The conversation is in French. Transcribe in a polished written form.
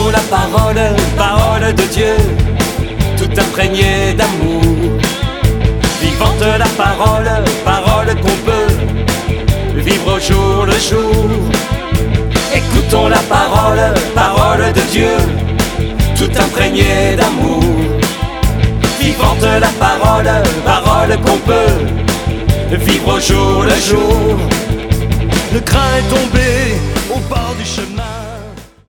Écoutons la parole, parole de Dieu, tout imprégnée d'amour. Vivante la parole, parole qu'on peut vivre au jour le jour. Écoutons la parole, parole de Dieu, tout imprégnée d'amour. Vivante la parole, parole qu'on peut vivre au jour le jour. Le grain est tombé au bord du chemin.